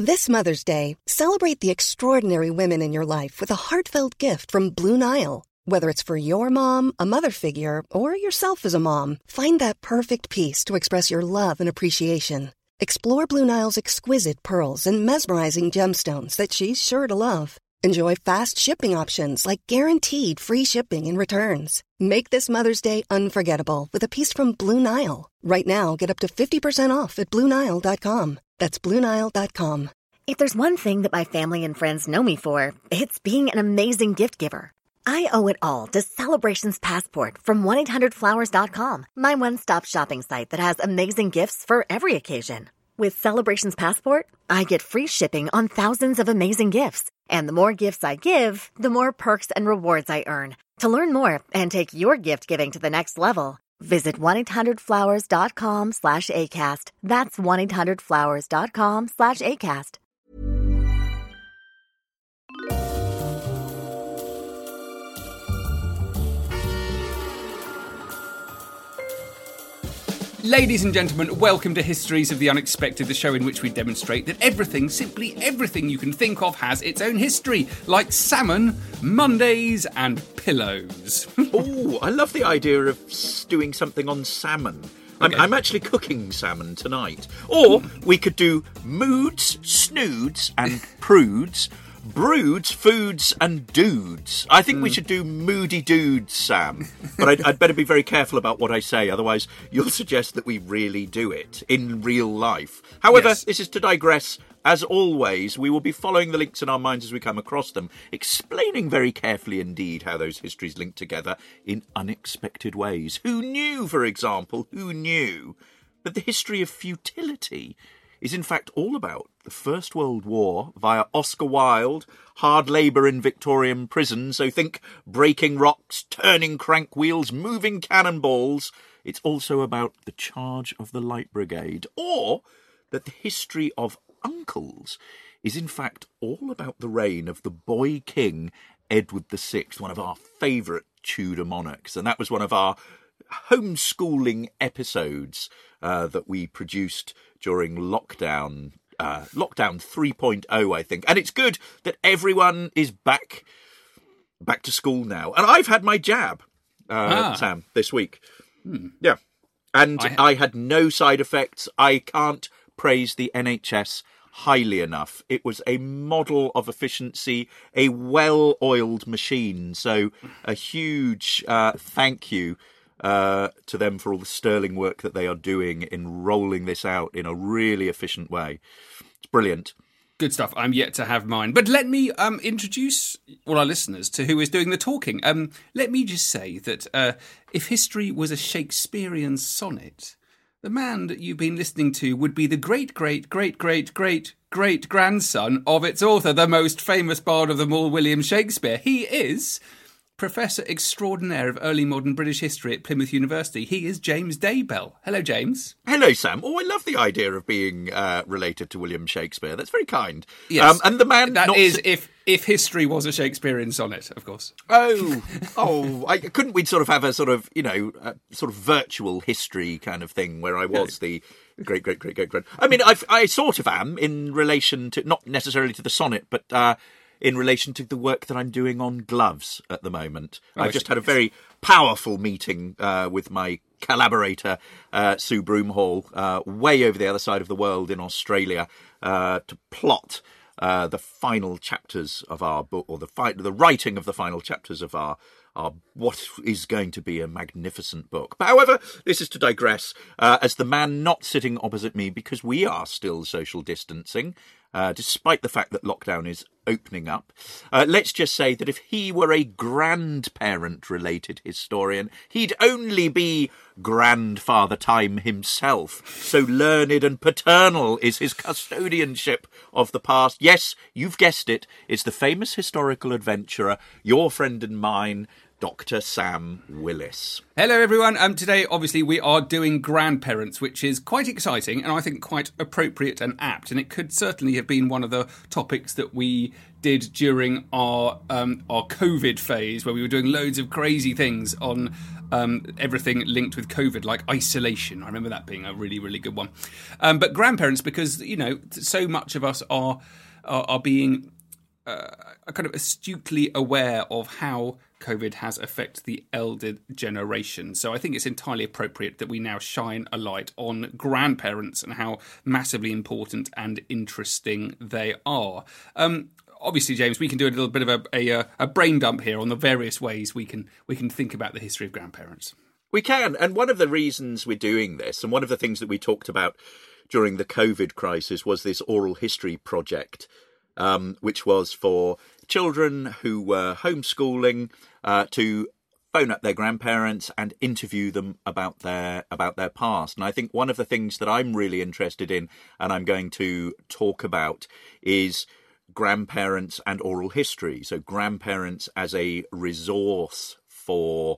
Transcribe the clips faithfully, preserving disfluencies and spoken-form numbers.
This Mother's Day, celebrate the extraordinary women in your life with a heartfelt gift from Blue Nile. Whether it's for your mom, a mother figure, or yourself as a mom, find that perfect piece to express your love and appreciation. Explore Blue Nile's exquisite pearls and mesmerizing gemstones that she's sure to love. Enjoy fast shipping options like guaranteed free shipping and returns. Make this Mother's Day unforgettable with a piece from Blue Nile. Right now, get up to fifty percent off at Blue Nile dot com. That's Blue Nile dot com. If there's one thing that my family and friends know me for, it's being an amazing gift giver. I owe it all to Celebrations Passport from one eight hundred flowers dot com, my one-stop shopping site that has amazing gifts for every occasion. With Celebrations Passport, I get free shipping on thousands of amazing gifts. And the more gifts I give, the more perks and rewards I earn. To learn more and take your gift giving to the next level, visit one eight hundred flowers dot com slash ACAST. That's one eight hundred flowers dot com slash ACAST. Ladies and gentlemen, welcome to Histories of the Unexpected, the show in which we demonstrate that everything, simply everything you can think of has its own history, like salmon, Mondays and pillows. Oh, I love the idea of stewing something on salmon. I'm, Okay. I'm actually cooking salmon tonight. Or we could do moods, snoods and prudes, broods, foods and dudes. I think mm. we should do moody dudes, Sam. But I'd, I'd better be very careful about what I say, otherwise you'll suggest that we really do it in real life. However, Yes. this is to digress. As always, we will be following the links in our minds as we come across them, explaining very carefully indeed how those histories link together in unexpected ways. Who knew, for example, who knew that the history of futility is in fact all about the First World War via Oscar Wilde, hard labour in Victorian prisons, so think breaking rocks, turning crank wheels, moving cannonballs. It's also about the charge of the Light Brigade, or that the history of uncles is in fact all about the reign of the boy king Edward the Sixth, one of our favourite Tudor monarchs, and that was one of our homeschooling episodes uh, that we produced during lockdown, uh, lockdown three point oh, I think. And it's good that everyone is back back to school now. And I've had my jab, uh, Ah. Sam, this week. Hmm. Yeah. And I ha- I had no side effects. I can't praise the N H S highly enough. It was a model of efficiency, a well-oiled machine. So a huge uh, thank you uh, to them for all the sterling work that they are doing in rolling this out in a really efficient way. It's brilliant. Good stuff. I'm yet to have mine. But let me um, introduce all our listeners to who is doing the talking. Um, let me just say that uh, if history was a Shakespearean sonnet, the man that you've been listening to would be the great, great, great, great, great, great grandson of its author, the most famous bard of them all, William Shakespeare. He is Professor Extraordinaire of Early Modern British History at Plymouth University. He is James Daybell. Hello, James. Hello, Sam. Oh, I love the idea of being uh, related to William Shakespeare. That's very kind. Yes. Um, and the man... That not is si- if if history was a Shakespearean sonnet, of course. Oh, oh! I, couldn't we sort of have a sort of, you know, a sort of virtual history kind of thing where I was the great, great, great, great, great. I mean, I, I sort of am in relation to, not necessarily to the sonnet, but uh, in relation to the work that I'm doing on gloves at the moment. Oh, I've just had a very powerful meeting uh, with my collaborator, uh, Sue Broomhall, uh, way over the other side of the world in Australia, uh, to plot Uh, the final chapters of our book, or the fi- the writing of the final chapters of our our what is going to be a magnificent book. But however, this is to digress, uh, as the man not sitting opposite me, because we are still social distancing, uh, despite the fact that lockdown is opening up. Uh, let's just say that if he were a grandparent-related historian, he'd only be Grandfather Time himself. So learned and paternal is his custodianship of the past. Yes, you've guessed it. It's the famous historical adventurer, your friend and mine, Doctor Sam Willis. Hello, everyone. Um, today, obviously, we are doing grandparents, which is quite exciting and I think quite appropriate and apt. And it could certainly have been one of the topics that we did during our um, our COVID phase, where we were doing loads of crazy things on um, everything linked with COVID, like isolation. I remember that being a really, really good one. Um, but grandparents, because, you know, so much of us are are, are being uh, kind of astutely aware of how COVID has affected the elder generation. So I think it's entirely appropriate that we now shine a light on grandparents and how massively important and interesting they are. Um, obviously, James, we can do a little bit of a, a, a brain dump here on the various ways we can we can think about the history of grandparents. We can, and one of the reasons we're doing this, and one of the things that we talked about during the COVID crisis, was this oral history project, um, which was for children who were homeschooling uh, to phone up their grandparents and interview them about their about their past. And I think one of the things that I'm really interested in, and I'm going to talk about, is grandparents and oral history. So grandparents as a resource for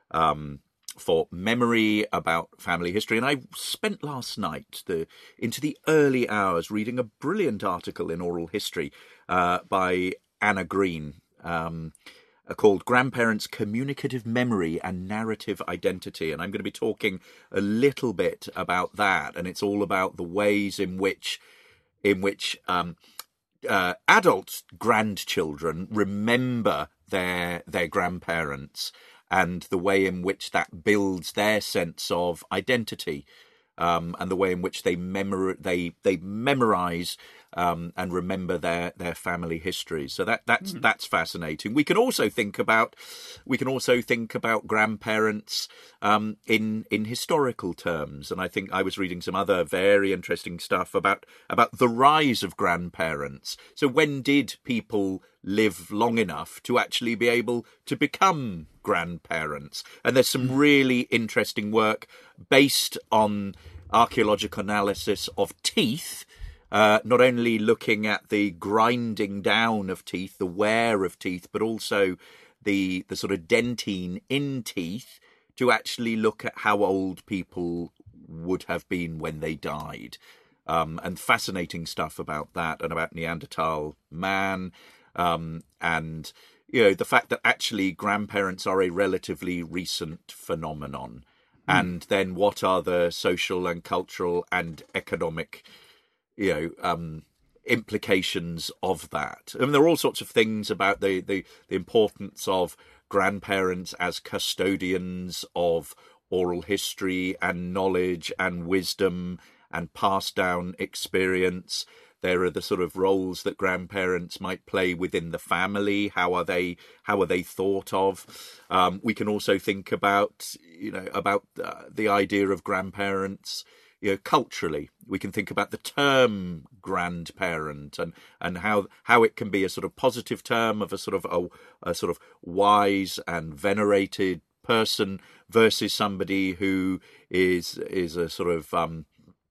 um, for memory about family history. And I spent last night the into the early hours reading a brilliant article in Oral History uh, by Anna Green, um, called Grandparents' Communicative Memory and Narrative Identity. And I'm going to be talking a little bit about that. And it's all about the ways in which in which um, uh, adult grandchildren remember their their grandparents, and the way in which that builds their sense of identity, um, and the way in which they memor- they they memorize um, and remember their, their family histories. So that that's mm. that's fascinating. We can also think about we can also think about grandparents um, in in historical terms. And I think I was reading some other very interesting stuff about about the rise of grandparents. So when did people live long enough to actually be able to become grandparents? And there's some really interesting work based on archaeological analysis of teeth, uh, not only looking at the grinding down of teeth, the wear of teeth, but also the the sort of dentine in teeth, to actually look at how old people would have been when they died. Um, and fascinating stuff about that, and about Neanderthal man. Um, and, you know, the fact that actually grandparents are a relatively recent phenomenon. Mm. And then what are the social and cultural and economic, you know, um, implications of that? I mean, there are all sorts of things about the, the, the importance of grandparents as custodians of oral history and knowledge and wisdom and passed down experience. There are the sort of roles that grandparents might play within the family. How are they? How are they thought of? Um, we can also think about, you know, about uh, the idea of grandparents, you know, culturally. We can think about the term grandparent and and how how it can be a sort of positive term of a sort of a, a sort of wise and venerated person versus somebody who is is a sort of um,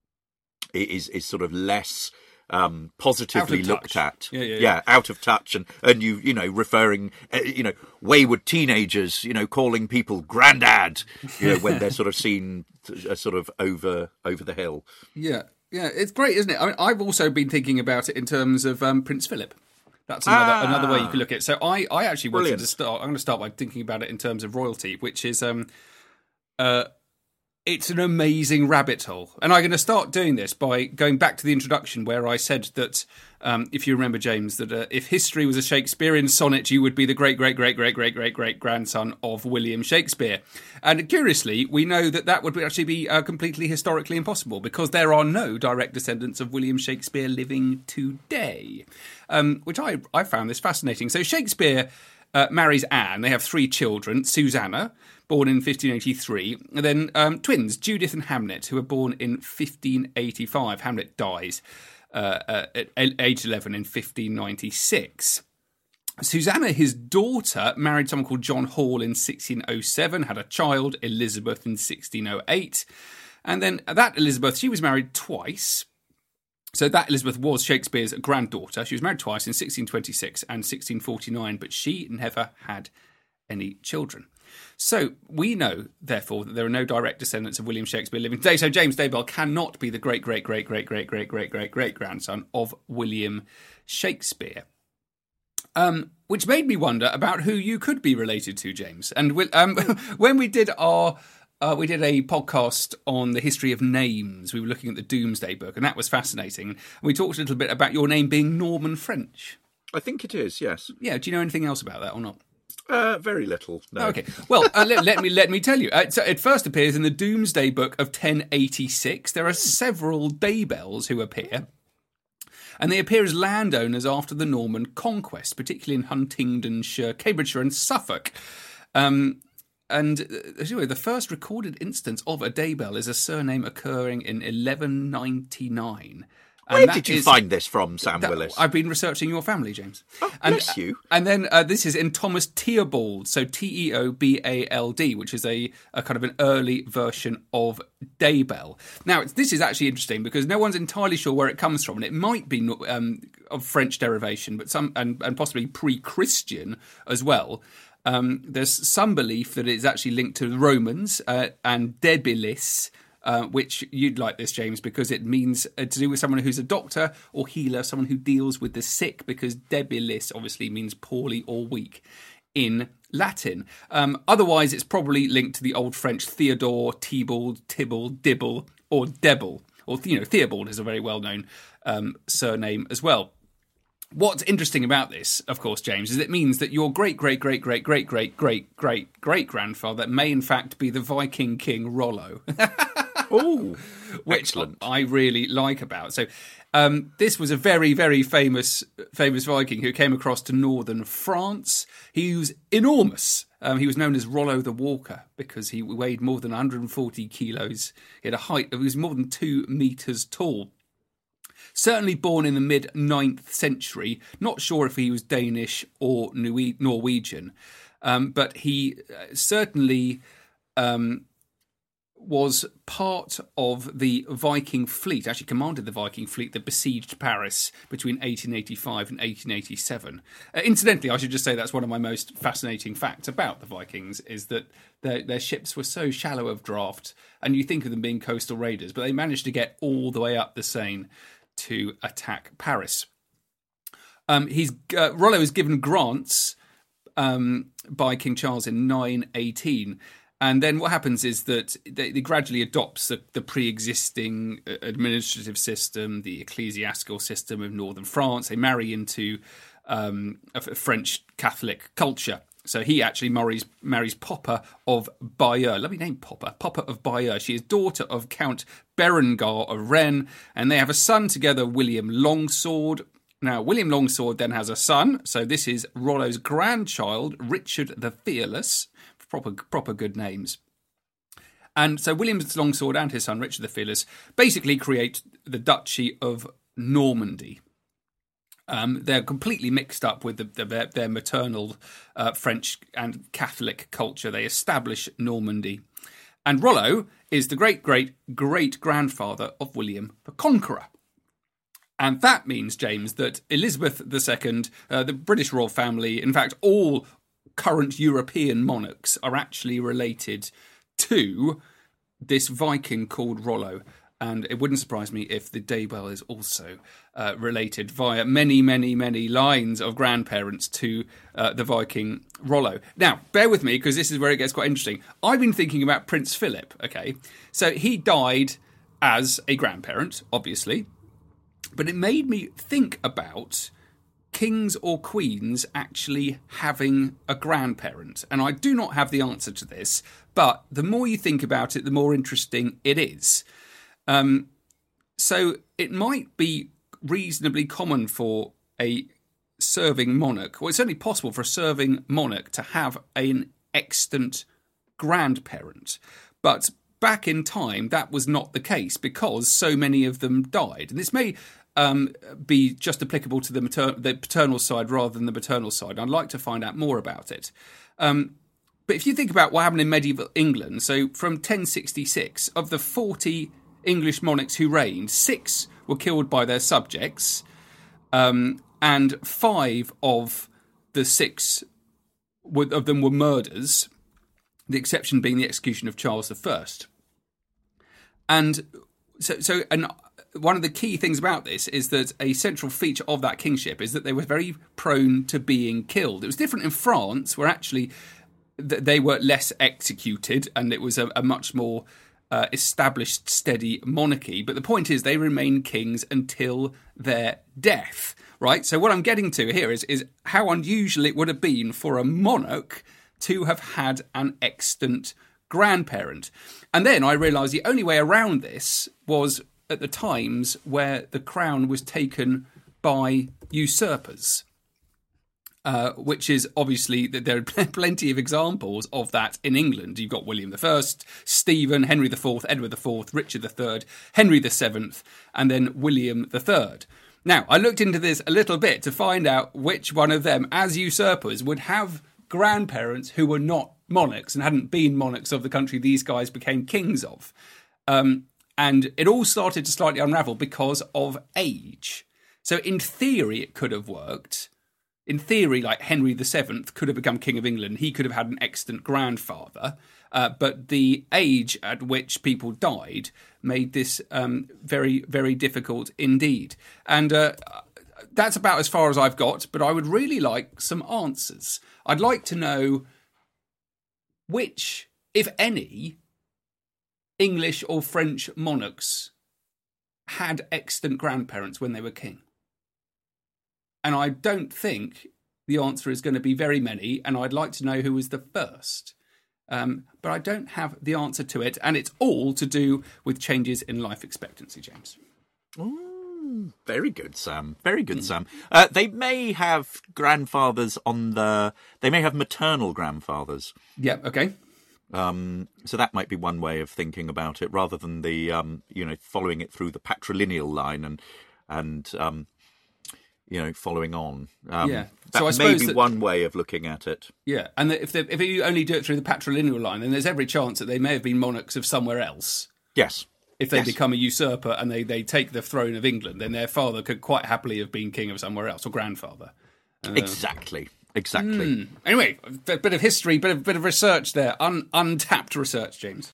is is sort of less Um, positively looked at, yeah, yeah, yeah. yeah, out of touch, and and you you know referring, uh, you know, wayward teenagers, you know, calling people granddad, you know, when they're sort of seen uh, sort of over over the hill. Yeah, yeah, it's great, isn't it? I mean, I've also been thinking about it in terms of um, Prince Philip. That's another ah, another way you could look at it. So I I actually wanted brilliant. to start. I'm going to start by thinking about it in terms of royalty, which is um uh. It's an amazing rabbit hole. And I'm going to start doing this by going back to the introduction where I said that, um, if you remember, James, that uh, if history was a Shakespearean sonnet, you would be the great, great, great, great, great, great, great grandson of William Shakespeare. And curiously, we know that that would actually be uh, completely historically impossible, because there are no direct descendants of William Shakespeare living today, um, which I, I found this fascinating. So Shakespeare uh, marries Anne. They have three children, Susanna, born in fifteen eighty-three, and then um, twins, Judith and Hamlet, who were born in fifteen eighty-five. Hamlet dies uh, uh, at age eleven in fifteen ninety-six. Susanna, his daughter, married someone called John Hall in sixteen oh seven, had a child, Elizabeth, in sixteen oh eight. And then that Elizabeth, she was married twice. So that Elizabeth was Shakespeare's granddaughter. She was married twice in sixteen twenty-six and sixteen forty-nine, but she never had any children. So we know, therefore, that there are no direct descendants of William Shakespeare living today. So James Daybell cannot be the great, great, great, great, great, great, great, great, great grandson of William Shakespeare. Um, which made me wonder about who you could be related to, James. And we, um, when we did our, uh, we did a podcast on the history of names. We were looking at the Doomsday Book, and that was fascinating. And we talked a little bit about your name being Norman French. I think it is, yes. Yeah. Do you know anything else about that or not? Uh, very little. No. Okay. Well, uh, let, let me let me tell you. Uh, so it first appears in the Doomsday Book of ten eighty-six. There are several Daybells who appear, and they appear as landowners after the Norman conquest, particularly in Huntingdonshire, Cambridgeshire, and Suffolk. Um, and uh, anyway, the first recorded instance of a Daybell is a surname occurring in eleven ninety-nine. Where did you is, find this from, Sam that, Willis? I've been researching your family, James. Oh, and, bless you. And then uh, this is in Thomas Teobald, so T E O B A L D, which is a, a kind of an early version of Daybell. Now, it's, this is actually interesting because no one's entirely sure where it comes from, and it might be um, of French derivation, but some and, and possibly pre-Christian as well. Um, there's some belief that it's actually linked to the Romans uh, and debilis, Uh, which you'd like this, James, because it means uh, to do with someone who's a doctor or healer, someone who deals with the sick, because debilis obviously means poorly or weak in Latin. Um, otherwise, it's probably linked to the Old French Theodore, Tybalt, Tibble, Dibble, or Debble. Or, you know, Theobald is a very well-known um, surname as well. What's interesting about this, of course, James, is it means that your great, great, great, great, great, great, great, great, great grandfather may in fact be the Viking king Rollo. Oh, which excellent! I really like about. So, um, this was a very, very famous, famous Viking who came across to northern France. He was enormous. Um, he was known as Rollo the Walker because he weighed more than one hundred forty kilos. He had a height of, he was more than two meters tall. Certainly born in the mid-ninth century. Not sure if he was Danish or Norwegian, um, but he certainly Um, was part of the Viking fleet, actually commanded the Viking fleet that besieged Paris between eighteen eighty-five and eighteen eighty-seven. Uh, incidentally, I should just say that's one of my most fascinating facts about the Vikings, is that their, their ships were so shallow of draft, and you think of them being coastal raiders, but they managed to get all the way up the Seine to attack Paris. Um, he's uh, Rollo was given grants um, by King Charles in nine eighteen. And then what happens is that they, they gradually adopts the, the pre-existing administrative system, the ecclesiastical system of northern France. They marry into um, a French Catholic culture. So he actually marries, marries Poppa of Bayeux. Lovely name, Poppa. Poppa of Bayeux. She is daughter of Count Berengar of Rennes, and they have a son together, William Longsword. Now, William Longsword then has a son. So this is Rollo's grandchild, Richard the Fearless. Proper, proper good names. And so William Longsword and his son, Richard the Fearless, basically create the Duchy of Normandy. Um, they're completely mixed up with the, the, their, their maternal uh, French and Catholic culture. They establish Normandy. And Rollo is the great-great-great-grandfather of William the Conqueror. And that means, James, that Elizabeth the Second, uh, the British royal family, in fact, all current European monarchs are actually related to this Viking called Rollo. And it wouldn't surprise me if the Daybell is also uh, related via many, many, many lines of grandparents to uh, the Viking Rollo. Now, bear with me, because this is where it gets quite interesting. I've been thinking about Prince Philip, okay? So he died as a grandparent, obviously. But it made me think about kings or queens actually having a grandparent. And I do not have the answer to this, but the more you think about it, the more interesting it is. Um, so it might be reasonably common for a serving monarch, or it's certainly possible for a serving monarch to have an extant grandparent. But back in time, that was not the case because so many of them died. And this may um, be just applicable to the, mater- the paternal side rather than the maternal side. I'd like to find out more about it. Um, but if you think about what happened in medieval England, so from ten sixty-six, of the forty English monarchs who reigned, six were killed by their subjects, um, and five of the six were, of them were murders, the exception being the execution of Charles the First. And so, so, and one of the key things about this is that a central feature of that kingship is that they were very prone to being killed. It was different in France, where actually they were less executed, and it was a, a much more uh, established, steady monarchy. But the point is, they remained kings until their death, right? So what I'm getting to here is, is how unusual it would have been for a monarch to have had an extant grandparent. And then I realised the only way around this was at the times where the crown was taken by usurpers. Uh, which is obviously that there are plenty of examples of that in England. You've got William the First, Stephen, Henry the Fourth, Edward the Fourth, Richard the Third, Henry the Seventh, and then William the Third. Now, I looked into this a little bit to find out which one of them, as usurpers, would have grandparents who were not monarchs and hadn't been monarchs of the country these guys became kings of. Um, and it all started to slightly unravel because of age. So in theory, it could have worked. In theory, like Henry the Seventh could have become King of England. He could have had an extant grandfather. Uh, but the age at which people died made this um, very, very difficult indeed. And uh, that's about as far as I've got. But I would really like some answers. I'd like to know which, if any, English or French monarchs had extant grandparents when they were king. And I don't think the answer is going to be very many, and I'd like to know who was the first. Um, but I don't have the answer to it, and it's all to do with changes in life expectancy, James. Mm, very good, Sam. Very good, mm. Sam. Uh, they may have grandfathers on the... They may have maternal grandfathers. Yeah, okay. Um, so that might be one way of thinking about it, rather than the, um, you know, following it through the patrilineal line and... and um, you know, following on. Um, yeah. That so I may be that, one way of looking at it. Yeah, and if they, if you only do it through the patrilineal line, then there's every chance that they may have been monarchs of somewhere else. Yes. If they yes. become a usurper and they, they take the throne of England, then their father could quite happily have been king of somewhere else, or grandfather. Uh, exactly. Exactly. Hmm. Anyway, a bit of history, bit of bit of research there. Un, untapped research, James.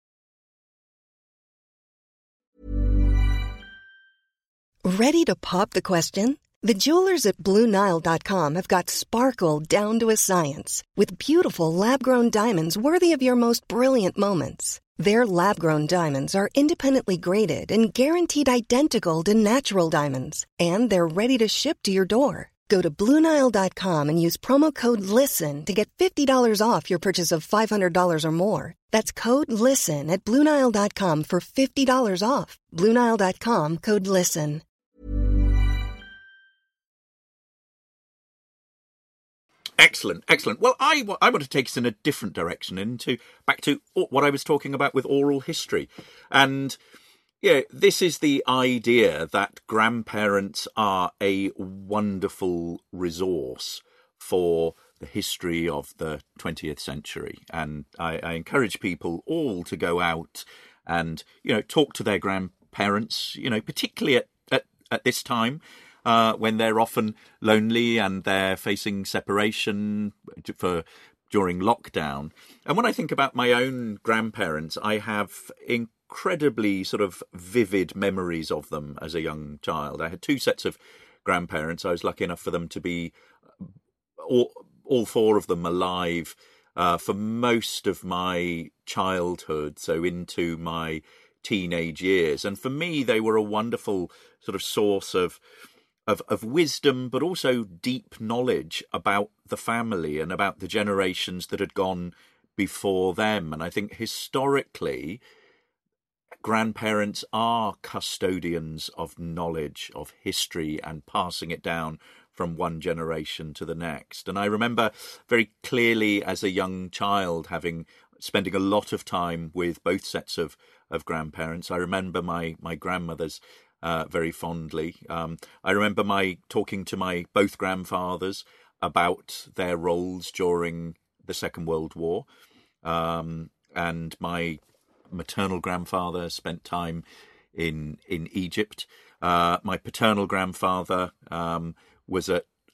Ready to pop the question? The jewelers at Blue Nile dot com have got sparkle down to a science with beautiful lab-grown diamonds worthy of your most brilliant moments. Their lab-grown diamonds are independently graded and guaranteed identical to natural diamonds, and they're ready to ship to your door. Go to Blue Nile dot com and use promo code LISTEN to get fifty dollars off your purchase of five hundred dollars or more. That's code LISTEN at Blue Nile dot com for fifty dollars off. Blue Nile dot com, code LISTEN. Excellent, excellent. Well, I, I want to take us in a different direction, into back to what I was talking about with oral history. And yeah, this is the idea that grandparents are a wonderful resource for the history of the twentieth century. And I, I encourage people all to go out and, you know, talk to their grandparents, you know, particularly at, at, at this time. Uh, when they're often lonely and they're facing separation for during lockdown. And when I think about my own grandparents, I have incredibly sort of vivid memories of them as a young child. I had two sets of grandparents. I was lucky enough for them to be all, all four of them alive uh, for most of my childhood, so into my teenage years. And for me, they were a wonderful sort of source of Of, of wisdom, but also deep knowledge about the family and about the generations that had gone before them. And I think historically, grandparents are custodians of knowledge, of history, and passing it down from one generation to the next. And I remember very clearly as a young child having spending a lot of time with both sets of, of grandparents. I remember my, my grandmother's Uh, very fondly. Um, I remember my talking to my both grandfathers about their roles during the Second World War. Um, and my maternal grandfather spent time in in Egypt. Uh, my paternal grandfather um, was at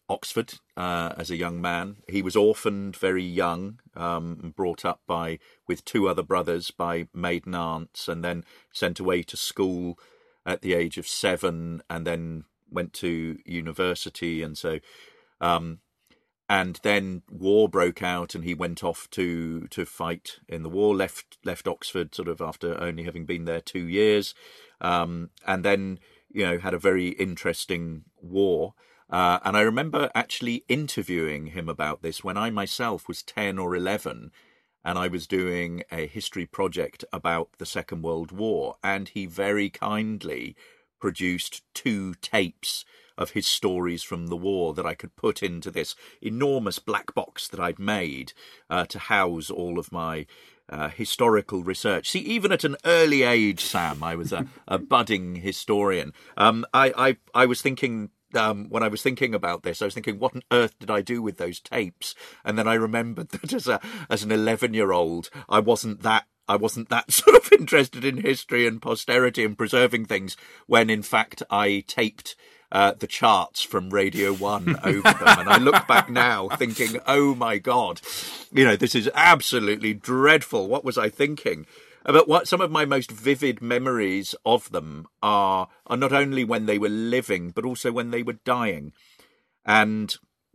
Oxford uh, as a young man. He was orphaned very young, um, and brought up by with two other brothers by maiden aunts, and then sent away to school at the age of seven, and then went to university. And so, um, and then war broke out, and he went off to to fight in the war. Left left Oxford sort of after only having been there two years, um, and then you know had a very interesting war. Uh, and I remember actually interviewing him about this when I myself was ten or eleven, and I was doing a history project about the Second World War, and he very kindly produced two tapes of his stories from the war that I could put into this enormous black box that I'd made uh, to house all of my uh, historical research. See, even at an early age, Sam, I was a, a budding historian. Um, I, I, I was thinking... Um, when I was thinking about this, I was thinking, what on earth did I do with those tapes? And then I remembered that as a as an eleven-year-old, I wasn't that I wasn't that sort of interested in history and posterity and preserving things. When in fact I taped uh, the charts from Radio One over them, and I look back now thinking, oh my God, you know, this is absolutely dreadful. What was I thinking? But what some of my most vivid memories of them are are not only when they were living, but also when they were dying. And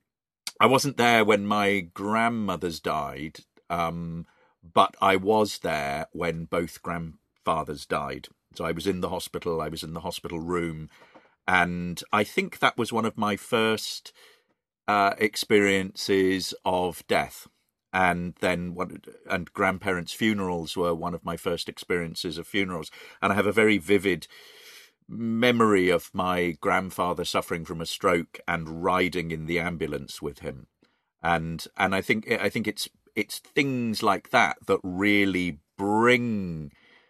I wasn't there when my grandmothers died, um, but I was there when both grandfathers died. So I was in the hospital, I was in the hospital room, and I think that was one of my first uh, experiences of death. And then, what, and grandparents' funerals were one of my first experiences of funerals. And I have a very vivid memory of my grandfather suffering from a stroke and riding in the ambulance with him. And and I think I think it's it's things like that that really bring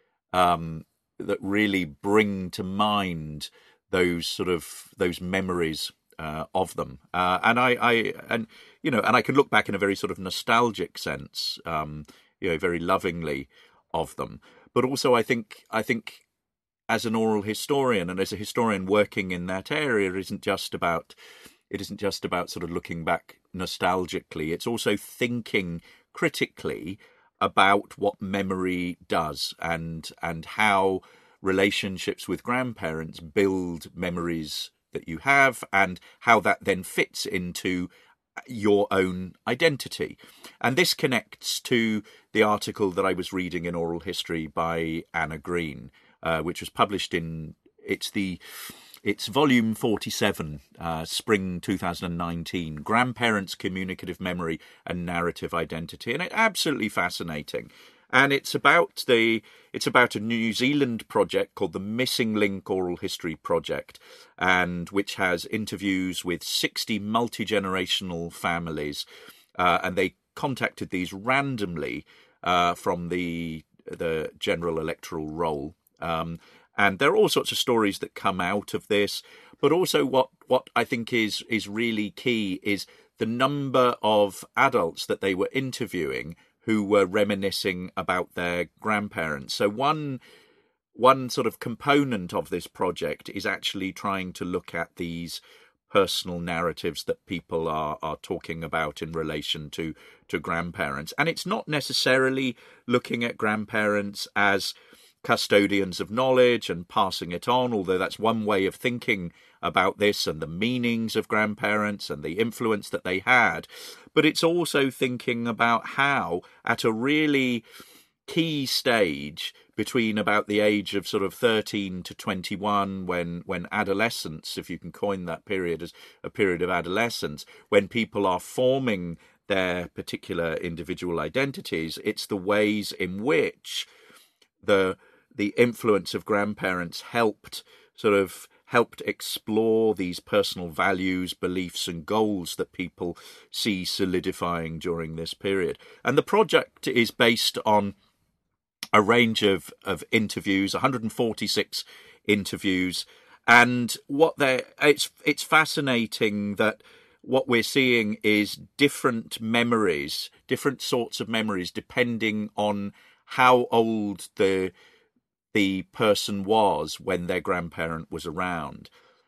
um, that really bring to mind those sort of those memories uh, of them. Uh, and I, I and. You know, and I can look back in a very sort of nostalgic sense, um, you know, very lovingly of them. But also, I think, I think, as an oral historian and as a historian working in that area, it isn't just about, it isn't just about sort of looking back nostalgically. It's also thinking critically about what memory does and and how relationships with grandparents build memories that you have, and how that then fits into your own identity. And this connects to the article that I was reading in Oral History by Anna Green, uh, which was published in it's the it's volume forty-seven, uh, spring two thousand nineteen, Grandparents' Communicative Memory and Narrative Identity, and it's absolutely fascinating. And it's about the it's about a New Zealand project called the Missing Link Oral History Project, and which has interviews with sixty multi-generational families, uh, and they contacted these randomly uh, from the the general electoral roll. Um, and there are all sorts of stories that come out of this, but also what what I think is is really key is the number of adults that they were interviewing who were reminiscing about their grandparents. So one one sort of component of this project is actually trying to look at these personal narratives that people are are talking about in relation to to grandparents. And it's not necessarily looking at grandparents as custodians of knowledge and passing it on, although that's one way of thinking about this and the meanings of grandparents and the influence that they had. But it's also thinking about how, at a really key stage between about the age of sort of thirteen to twenty-one, when when adolescence, if you can coin that period as a period of adolescence, when people are forming their particular individual identities, it's the ways in which the the influence of grandparents helped sort of helped explore these personal values, beliefs and goals that people see solidifying during this period. And the project is based on a range of, of interviews, one hundred forty-six interviews. And what they it's it's fascinating that what we're seeing is different memories, different sorts of memories, depending on how old the the person was when their grandparent was around.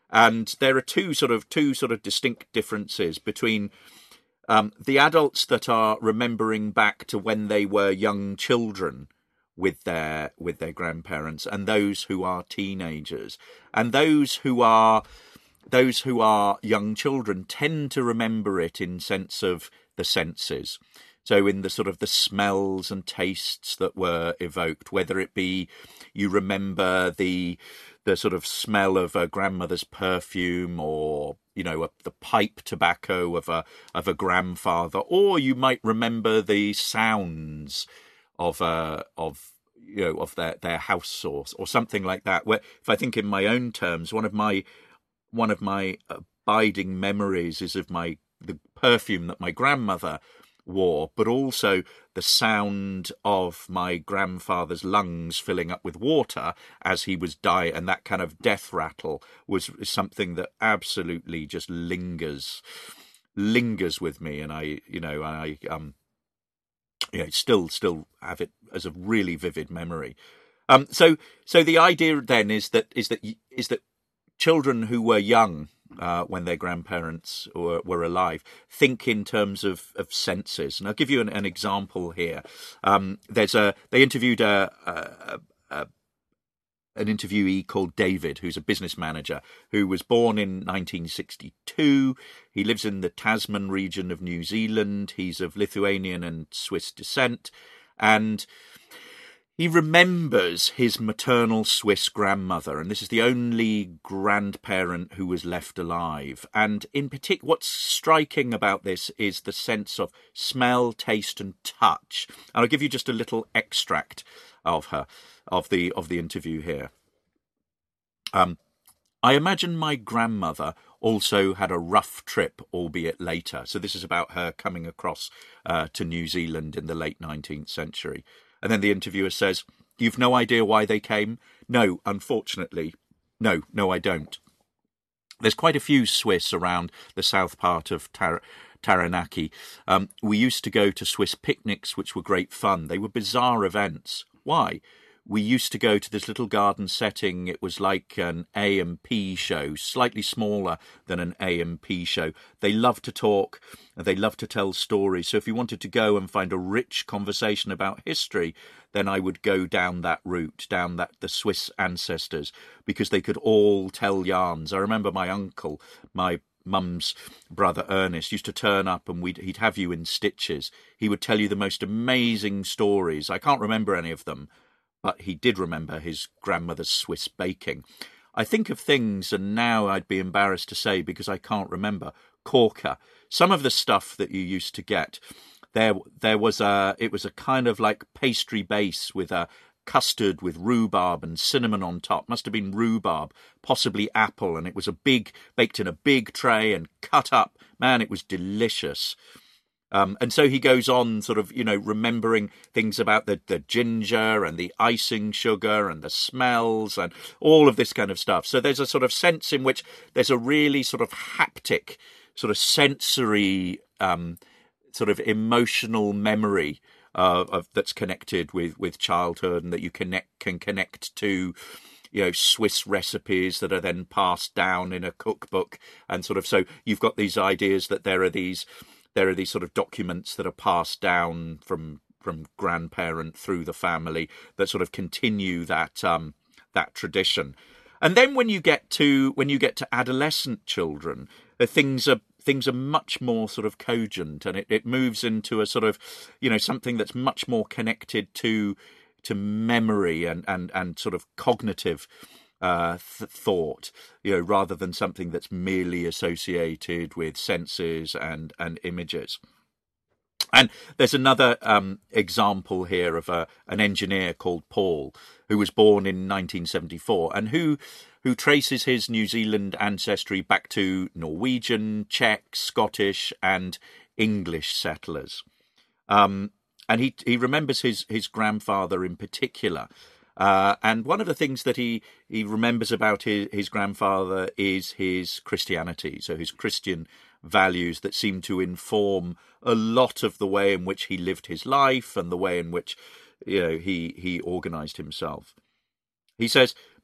And there are two sort of two sort of distinct differences between um, the adults that are remembering back to when they were young children with their with their grandparents, and those who are teenagers. And those who are those who are young children tend to remember it in sense of the senses. So in the sort of the smells and tastes that were evoked, whether it be you remember the the sort of smell of a grandmother's perfume, or you know a, the pipe tobacco of a of a grandfather, or you might remember the sounds of a of you know of their their house, or or something like that. Where if I think in my own terms, one of my one of my abiding memories is of my the perfume that my grandmother wore, but also the sound of my grandfather's lungs filling up with water as he was dying, and that kind of death rattle was something that absolutely just lingers lingers with me. And I you know I um you know still still have it as a really vivid memory. Um so so the idea then is that is that is that children who were young Uh, when their grandparents were, were alive, think in terms of, of senses. And I'll give you an, an example here. Um, there's a they interviewed a, a, a an interviewee called David, who's a business manager, who was born in nineteen sixty-two. He lives in the Tasman region of New Zealand. He's of Lithuanian and Swiss descent, and he remembers his maternal Swiss grandmother, and this is the only grandparent who was left alive. And in particular, what's striking about this is the sense of smell, taste, and touch. And I'll give you just a little extract of her, of the of the interview here. Um, I imagine my grandmother also had a rough trip, albeit later. So this is about her coming across uh, to New Zealand in the late nineteenth century. And then the interviewer says, "You've no idea why they came?" "No, unfortunately. No, no, I don't." There's quite a few Swiss around the south part of Tar- Taranaki. Um, we used to go to Swiss picnics, which were great fun. They were bizarre events. Why? We used to go to this little garden setting. It was like an A M P show, slightly smaller than an A M P show. They loved to talk, and they loved to tell stories. So if you wanted to go and find a rich conversation about history, then I would go down that route, down that the Swiss ancestors, because they could all tell yarns. I remember my uncle, my mum's brother Ernest, used to turn up and we'd, he'd have you in stitches. He would tell you the most amazing stories. I can't remember any of them, but he did remember his grandmother's Swiss baking. I think of things, and now I'd be embarrassed to say because I can't remember. Corker. Some of the stuff that you used to get, there there was a, it was a kind of like pastry base with a custard with rhubarb and cinnamon on top. Must have been rhubarb, possibly apple, and it was a big, baked in a big tray and cut up. Man, it was delicious. Um, and so he goes on sort of, you know, remembering things about the, the ginger and the icing sugar and the smells and all of this kind of stuff. So there's a sort of sense in which there's a really sort of haptic, sort of sensory, um, sort of emotional memory uh, of that's connected with, with childhood, and that you connect can connect to, you know, Swiss recipes that are then passed down in a cookbook. And sort of, so you've got these ideas that there are these There are these sort of documents that are passed down from from grandparent through the family that sort of continue that um, that tradition. And then when you get to when you get to adolescent children, uh, things are things are much more sort of cogent, and it, it moves into a sort of, you know, something that's much more connected to to memory and and and sort of cognitive Uh, th- thought, you know, rather than something that's merely associated with senses and, and images. And there's another um, example here of a, an engineer called Paul, who was born in nineteen seventy-four and who who traces his New Zealand ancestry back to Norwegian, Czech, Scottish, and English settlers. Um, and he he remembers his his grandfather in particular. Uh, and one of the things that he, he remembers about his, his grandfather is his Christianity, so his Christian values that seem to inform a lot of the way in which he lived his life and the way in which, you know, he, he organised himself. He says,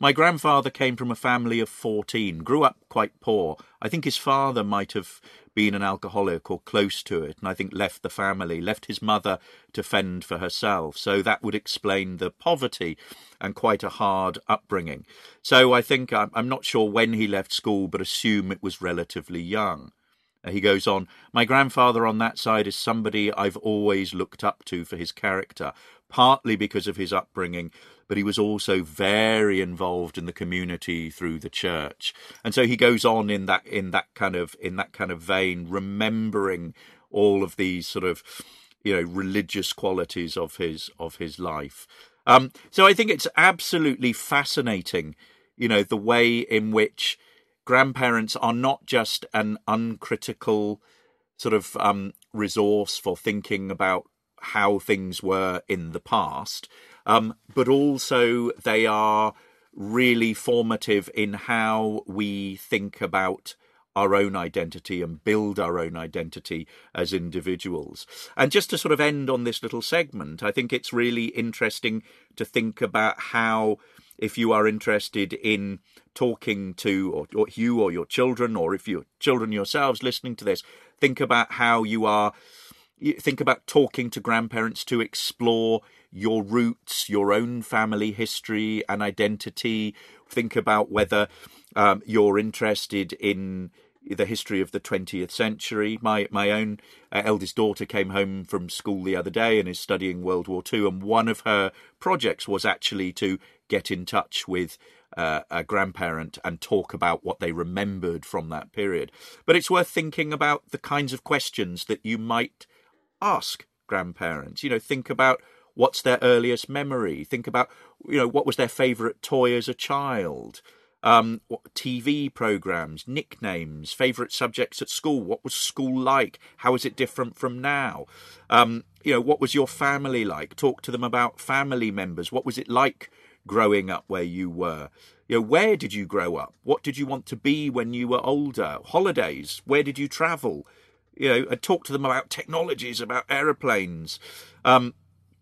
My grandfather came from a family of fourteen, grew up quite poor. I think his father might have been an alcoholic or close to it, and I think left the family, left his mother to fend for herself. So that would explain the poverty and quite a hard upbringing. So I think, I'm not sure when he left school, but assume it was relatively young. He goes on, my grandfather on that side is somebody I've always looked up to for his character, partly because of his upbringing, but he was also very involved in the community through the church. And so he goes on in that in that kind of in that kind of vein, remembering all of these sort of, you know, religious qualities of his of his life. Um, so I think it's absolutely fascinating, you know, the way in which grandparents are not just an uncritical sort of um, resource for thinking about how things were in the past, um, but also they are really formative in how we think about our own identity and build our own identity as individuals. And just to sort of end on this little segment, I think it's really interesting to think about how, if you are interested in talking to or, or you or your children, or if your children yourselves listening to this, think about how you are, think about talking to grandparents to explore your roots, your own family history and identity. Think about whether um, you're interested in the history of the twentieth century. My my own uh, eldest daughter came home from school the other day and is studying World War Two, and one of her projects was actually to get in touch with uh, a grandparent and talk about what they remembered from that period. But it's worth thinking about the kinds of questions that you might ask grandparents. You know, think about what's their earliest memory. Think about, you know, what was their favourite toy as a child. Um, what T V programmes, nicknames, favourite subjects at school. What was school like? How is it different from now? Um, you know, what was your family like? Talk to them about family members. What was it like growing up where you were? You know, where did you grow up? What did you want to be when you were older? Holidays. Where did you travel? You know, and talk to them about technologies, about aeroplanes. Um,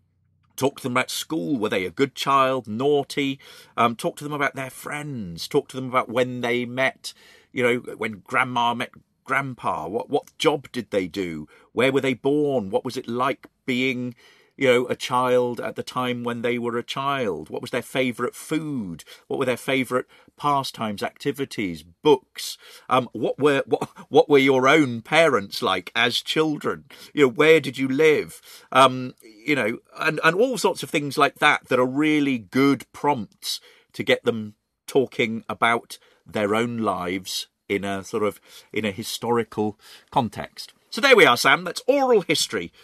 Talk to them about school. Were they a good child, naughty? Um, talk to them about their friends. Talk to them about when they met, you know, when grandma met grandpa. What what job did they do? Where were they born? What was it like being, you know, a child at the time when they were a child? What was their favourite food? What were their favourite pastimes, activities, books? Um, what were what what were your own parents like as children? You know, where did you live? Um, you know, and, and all sorts of things like that that are really good prompts to get them talking about their own lives in a sort of in a historical context. So there we are, Sam. That's oral history.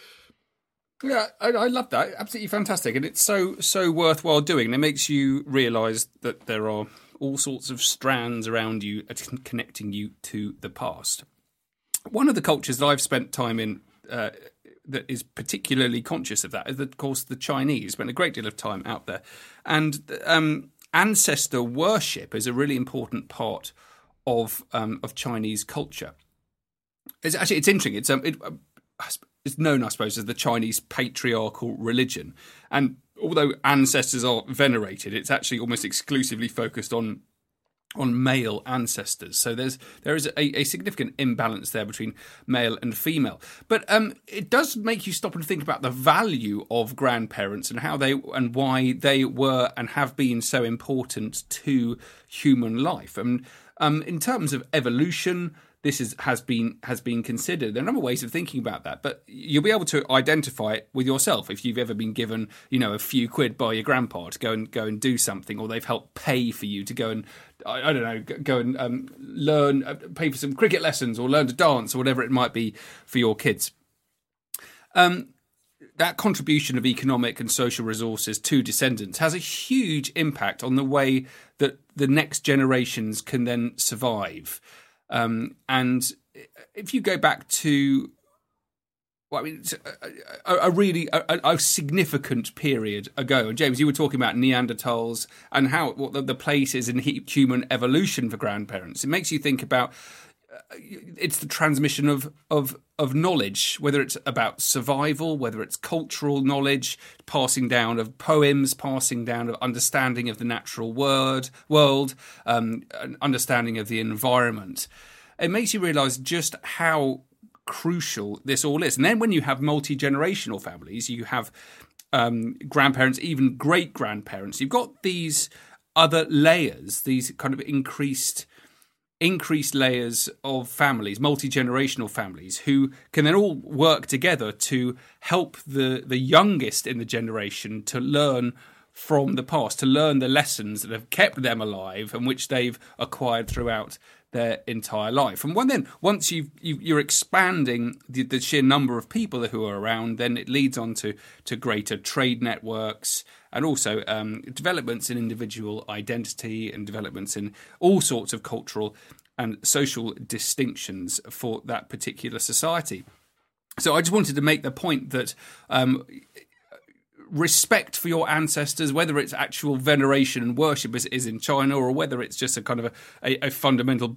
Yeah, I, I love that. Absolutely fantastic. And it's so, so worthwhile doing. And it makes you realise that there are all sorts of strands around you connecting you to the past. One of the cultures that I've spent time in uh, that is particularly conscious of that is, of course, the Chinese. Spent a great deal of time out there. And um, ancestor worship is a really important part of um, of Chinese culture. It's actually, it's interesting. It's um, it, It's known, I suppose, as the Chinese patriarchal religion. And although ancestors are venerated, it's actually almost exclusively focused on on male ancestors. So there's there is a, a significant imbalance there between male and female. But um, it does make you stop and think about the value of grandparents and how they and why they were and have been so important to human life. And um, in terms of evolution, this is, has been has been considered. There are a number of ways of thinking about that, but you'll be able to identify it with yourself if you've ever been given, you know, a few quid by your grandpa to go and go and do something, or they've helped pay for you to go and I, I don't know, go and um, learn, uh, pay for some cricket lessons or learn to dance or whatever it might be for your kids. Um, that contribution of economic and social resources to descendants has a huge impact on the way that the next generations can then survive. Um, and if you go back to, well, I mean, a, a really a, a significant period ago, and James, you were talking about Neanderthals and how what the, the place is in human evolution for grandparents. It makes you think about it's the transmission of, of of knowledge, whether it's about survival, whether it's cultural knowledge, passing down of poems, passing down of understanding of the natural world, world, um, an understanding of the environment. It makes you realise just how crucial this all is. And then when you have multi-generational families, you have um, grandparents, even great-grandparents, you've got these other layers, these kind of increased increased layers of families, multi-generational families, who can then all work together to help the, the youngest in the generation to learn from the past, to learn the lessons that have kept them alive and which they've acquired throughout their entire life. And when then, once you've, you, you're expanding the, the sheer number of people who are around, then it leads on to, to greater trade networks and also um, developments in individual identity and developments in all sorts of cultural and social distinctions for that particular society. So I just wanted to make the point that um, respect for your ancestors, whether it's actual veneration and worship as it is in China, or whether it's just a kind of a, a, a fundamental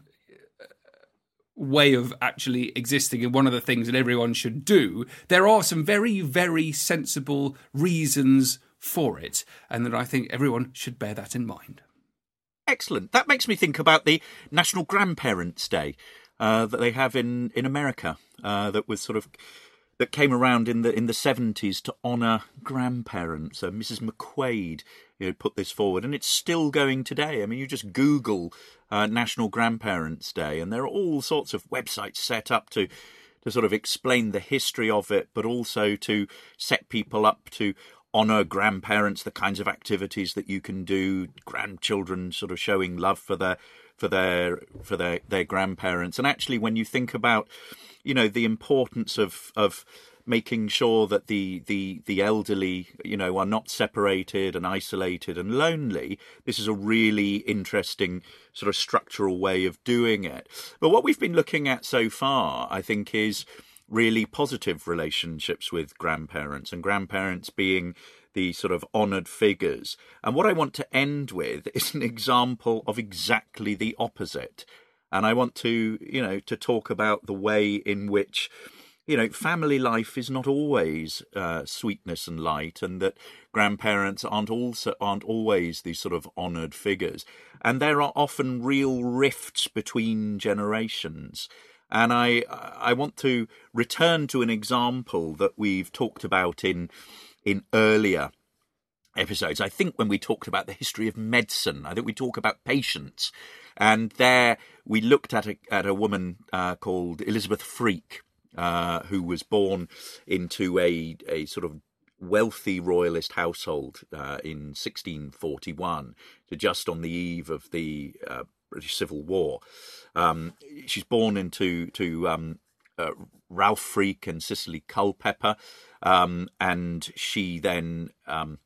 way of actually existing and one of the things that everyone should do, there are some very, very sensible reasons for it, and that I think everyone should bear that in mind. Excellent. That makes me think about the National Grandparents' Day uh, that they have in in America. Uh, that was sort of that came around in the in the seventies to honour grandparents. So Missus McQuaid, you know, put this forward, and it's still going today. I mean, you just Google uh, National Grandparents' Day, and there are all sorts of websites set up to to sort of explain the history of it, but also to set people up to honour grandparents, the kinds of activities that you can do, grandchildren sort of showing love for their for their for their, their grandparents. And actually, when you think about, you know, the importance of of making sure that the the the elderly, you know, are not separated and isolated and lonely, this is a really interesting sort of structural way of doing it. But what we've been looking at so far, I think, is really positive relationships with grandparents, and grandparents being the sort of honoured figures. And what I want to end with is an example of exactly the opposite. And I want to, you know, to talk about the way in which, you know, family life is not always uh, sweetness and light, and that grandparents aren't also aren't always these sort of honoured figures, and there are often real rifts between generations. And I I want to return to an example that we've talked about in in earlier episodes. I think when we talked about the history of medicine, I think we talk about patients, and there we looked at a at a woman uh, called Elizabeth Freke, uh, who was born into a a sort of wealthy royalist household uh, in sixteen forty-one, so just on the eve of the uh, British Civil War. Um, she's born into to um, uh, Ralph Freke and Cicely Culpeper, um, and she then um,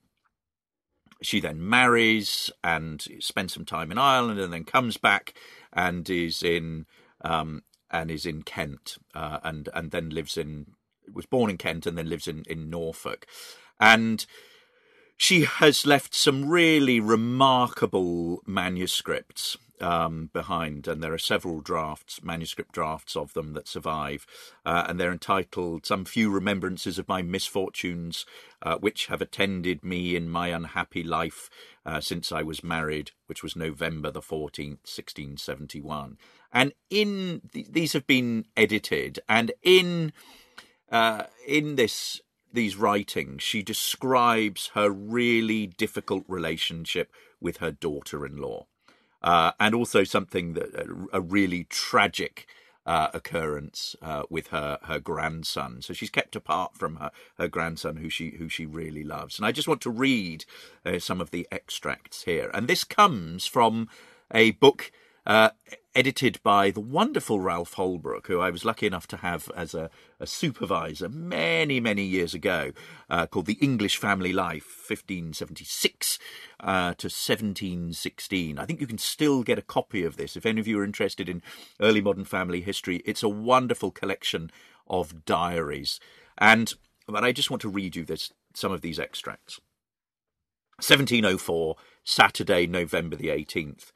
she then marries and spends some time in Ireland, and then comes back and is in um, and is in Kent, uh, and and then lives in was born in Kent and then lives in in Norfolk, and she has left some really remarkable manuscripts Um, behind, and there are several drafts, manuscript drafts of them that survive, uh, and they're entitled "Some Few Remembrances of My Misfortunes, uh, which have attended me in my unhappy life uh, since I was married, which was November the fourteenth, sixteen seventy-one." And in th- these have been edited, and in uh, in this these writings, she describes her really difficult relationship with her daughter-in-law. Uh, and also something that a, a really tragic uh, occurrence uh, with her her grandson. So she's kept apart from her, her grandson, who she who she really loves. And I just want to read uh, some of the extracts here. And this comes from a book uh, edited by the wonderful Ralph Holbrook, who I was lucky enough to have as a, a supervisor many, many years ago, uh, called The English Family Life, fifteen seventy-six uh, to seventeen sixteen. I think you can still get a copy of this. If any of you are interested in early modern family history, it's a wonderful collection of diaries. And but I just want to read you this some of these extracts. seventeen oh four, Saturday, November the eighteenth.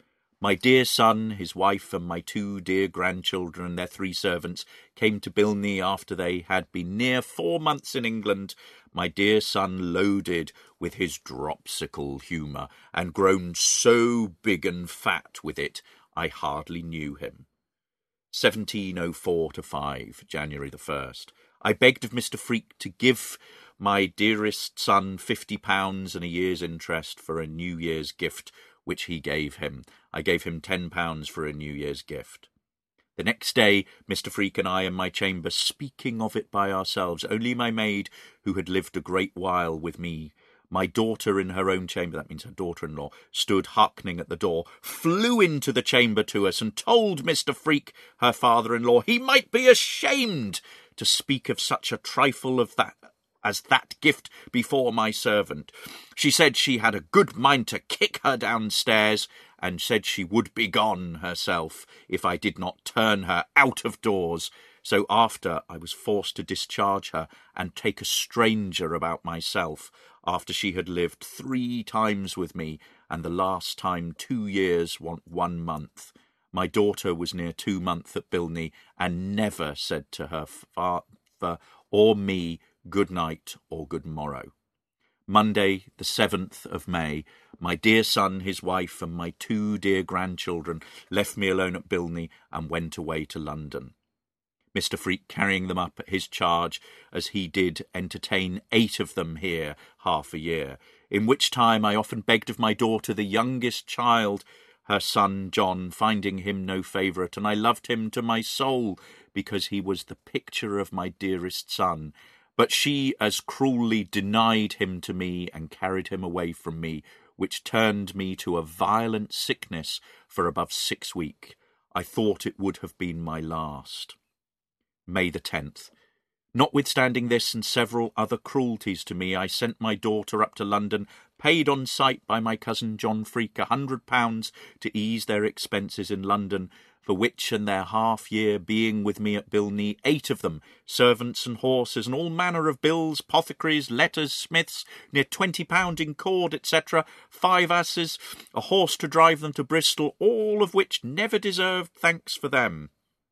My dear son, his wife, and my two dear grandchildren and their three servants came to Bilney after they had been near four months in England, my dear son loaded with his dropsical humour, and grown so big and fat with it, I hardly knew him. seventeen oh four to five, January the first. I begged of Mister Freak to give my dearest son fifty pounds and a year's interest for a New Year's gift, which he gave him. I gave him ten pounds for a New Year's gift. The next day, Mister Freak and I in my chamber, speaking of it by ourselves, only my maid, who had lived a great while with me, my daughter in her own chamber, that means her daughter-in-law, stood hearkening at the door, flew into the chamber to us, and told Mister Freak, her father-in-law, he might be ashamed to speak of such a trifle of that as that gift before my servant. She said she had a good mind to kick her downstairs, and said she would be gone herself if I did not turn her out of doors. So after I was forced to discharge her and take a stranger about myself, after she had lived three times with me, and the last time two years, one, one month. My daughter was near two months at Bilney, and never said to her father or me good night or good morrow. Monday, the seventh of May, my dear son, his wife, and my two dear grandchildren left me alone at Bilney and went away to London. Mister Freak carrying them up at his charge, as he did entertain eight of them here half a year, in which time I often begged of my daughter, the youngest child, her son John, finding him no favourite, and I loved him to my soul, because he was the picture of my dearest son. But she as cruelly denied him to me and carried him away from me, which turned me to a violent sickness for above six weeks. I thought it would have been my last. May the tenth. Notwithstanding this and several other cruelties to me, I sent my daughter up to London, paid on sight by my cousin John Freak a hundred pounds to ease their expenses in London, for which and their half-year being with me at Bilney, eight of them, servants and horses, and all manner of bills, apothecaries, letters, smiths, near twenty pound in cord, et cetera, five asses, a horse to drive them to Bristol, all of which never deserved thanks for them.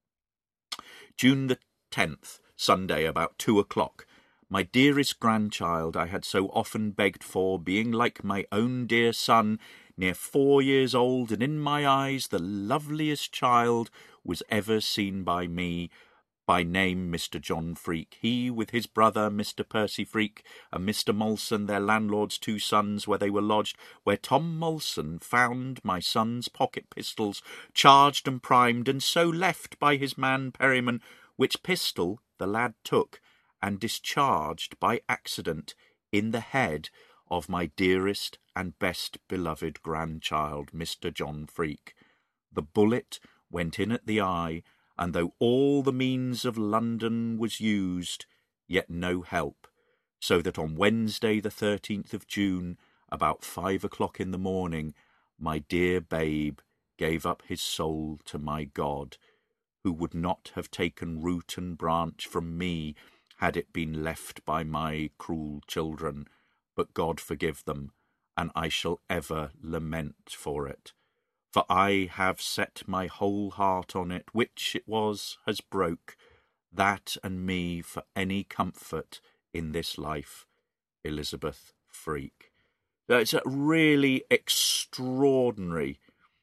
June the tenth, Sunday, about two o'clock. My dearest grandchild I had so often begged for, being like my own dear son, near four years old, and in my eyes the loveliest child was ever seen by me, by name Mister John Freak, he with his brother Mister Percy Freak, and Mister Molson, their landlord's two sons, where they were lodged, where Tom Molson found my son's pocket pistols, charged and primed, and so left by his man Perryman, which pistol the lad took, and discharged by accident in the head of my dearest and best beloved grandchild, Mister John Freak. The bullet went in at the eye, and though all the means of London was used, yet no help, so that on Wednesday the thirteenth of June, about five o'clock in the morning, my dear babe gave up his soul to my God, who would not have taken root and branch from me had it been left by my cruel children, but God forgive them, and I shall ever lament for it. For I have set my whole heart on it, which it was has broke, that and me for any comfort in this life. Elizabeth Freak. It's a really extraordinary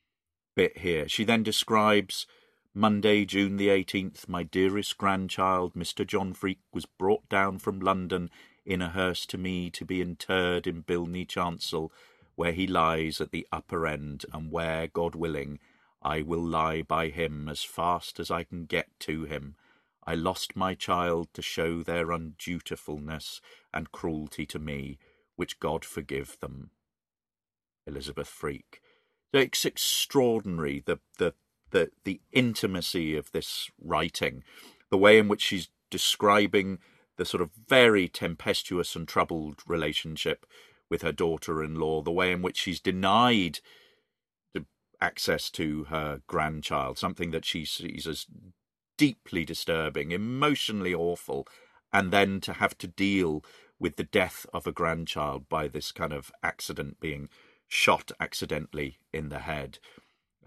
bit here. She then describes Monday, June the eighteenth, my dearest grandchild, Mister John Freak, was brought down from London in a hearse to me to be interred in Bilney Chancel, where he lies at the upper end, and where, God willing, I will lie by him as fast as I can get to him. I lost my child to show their undutifulness and cruelty to me, which God forgive them. Elizabeth Freak. It's extraordinary, the the the the intimacy of this writing, the way in which she's describing the sort of very tempestuous and troubled relationship with her daughter-in-law, the way in which she's denied the access to her grandchild, something that she sees as deeply disturbing, emotionally awful, and then to have to deal with the death of a grandchild by this kind of accident, being shot accidentally in the head.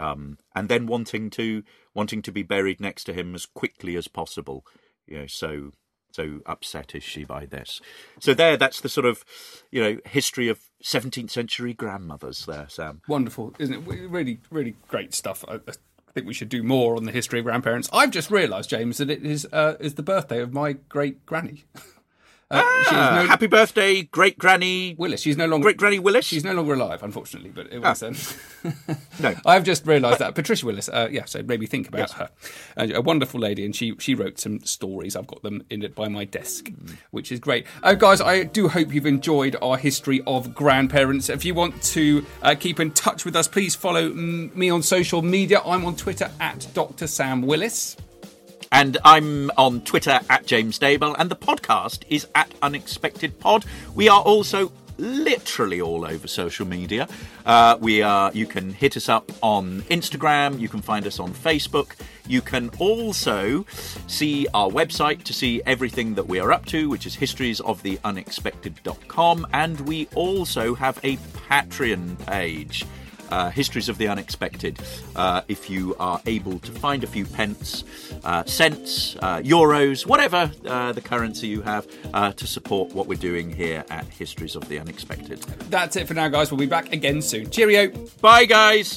um, and then wanting to wanting to be buried next to him as quickly as possible. You know, so so upset is she by this. So there, that's the sort of, you know, history of seventeenth century grandmothers there, Sam. Wonderful, isn't it? Really, really great stuff. I, I think we should do more on the history of grandparents. I've just realised, James, that it is uh, is the birthday of my great granny. Uh, ah, she is no, happy birthday, great granny Willis. She's no longer great granny Willis. She's no longer alive, unfortunately, but it was. Ah. Um, no, I've just realised that Patricia Willis. Uh, yeah, so it made me think about Yes. her. Uh, a wonderful lady, and she she wrote some stories. I've got them in it by my desk, mm. which is great. Uh, guys, I do hope you've enjoyed our history of grandparents. If you want to uh, keep in touch with us, please follow mm, me on social media. I'm on Twitter at Doctor Sam Willis. And I'm on Twitter at James Daybell, and the podcast is at Unexpected Pod. We are also literally all over social media. Uh, we are. You can hit us up on Instagram. You can find us on Facebook. You can also see our website to see everything that we are up to, which is histories of the unexpected dot com. And we also have a Patreon page. Uh, Histories of the Unexpected. Uh, if you are able to find a few pence, uh, cents, uh, euros, whatever uh, the currency you have, uh, to support what we're doing here at Histories of the Unexpected. That's it for now, guys. We'll be back again soon. Cheerio. Bye, guys.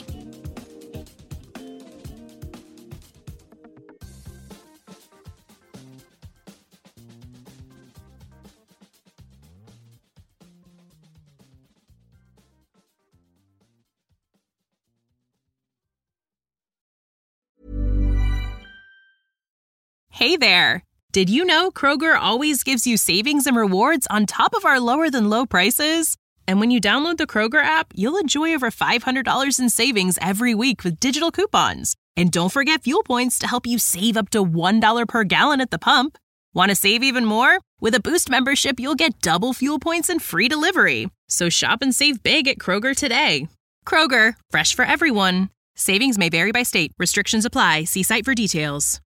Hey there! Did you know Kroger always gives you savings and rewards on top of our lower-than-low prices? And when you download the Kroger app, you'll enjoy over five hundred dollars in savings every week with digital coupons. And don't forget fuel points to help you save up to one dollar per gallon at the pump. Want to save even more? With a Boost membership, you'll get double fuel points and free delivery. So shop and save big at Kroger today. Kroger, fresh for everyone. Savings may vary by state. Restrictions apply. See site for details.